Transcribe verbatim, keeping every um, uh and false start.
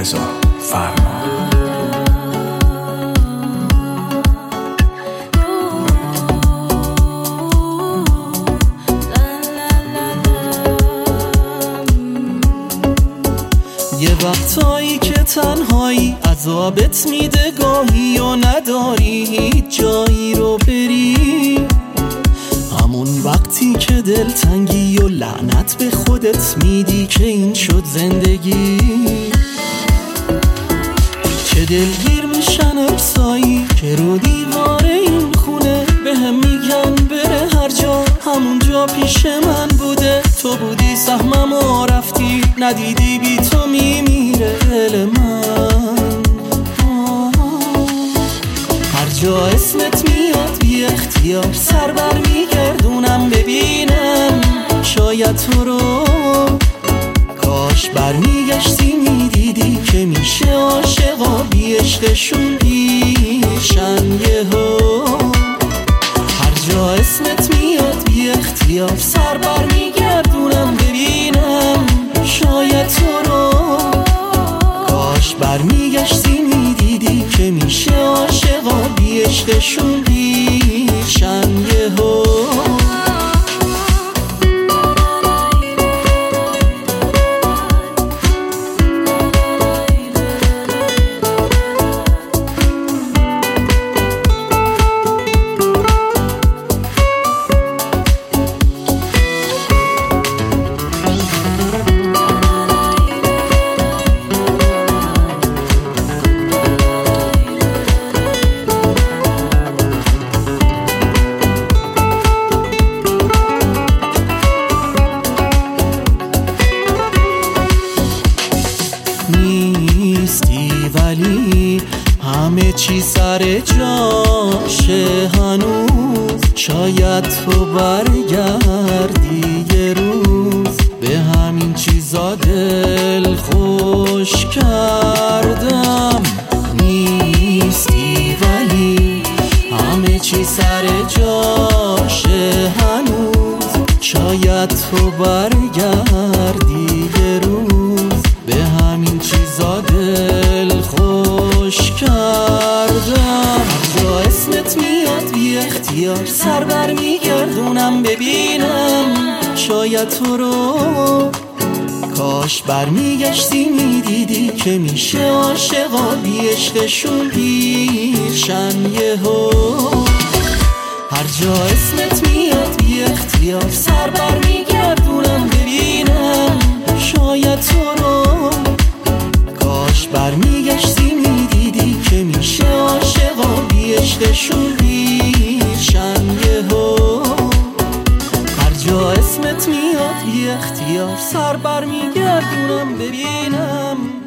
رضا فرمان. یه وقتایی که تنهایی عذابت میده گاهی و نداری هیچ جایی رو بری، همون وقتی که دلتنگی و لعنت به خودت میدی که این شد زندگی. چه دلگیر میشن ارسایی که رو دیوار این خونه به هم میگن بره هر جا، همون جا پیش من بوده. تو بودی سهمم و رفتی، ندیدی بی تو میمیره دل من. هر جا اسمت میاد بی اختیار سر بر میگردونم ببینم شاید تو رو. کاش برمیگشتی میدیدی که میشه عاشقا بی عشقشون بیشن یهو. هر جا اسمت میاد بی اختیار سر بر میگردونم ببینم شاید تو رو. کاش برمیگشتی میدیدی که میشه عاشقا بی عشقشون بیشن یهو. نیستی ولی همه چی سر جاشه هنوز، شاید تو برگردی یه روز. به همین چیزا دل خوش کردم. نیستی ولی همه چی سر جاشه هنوز، شاید تو برگردی یه روز. به همین چیزا دل خوش کردم. هر جا اسمت میاد بی اختیار سر بر میگردونم ببینم شاید تو رو. کاش برمیگشتی میدیدی که میشه عاشقا بی عشقشون پیرشن یهو. هر جا اسمت میاد بی اختیار سر بر میگردونم ببینم شاید تو رو. کاش برمیگشتی میدیدی که میشه عاشقا بی عشقشون پیرشن یهو. هر جا اسمت میاد بی اختیار سر بر میگردونم ببینم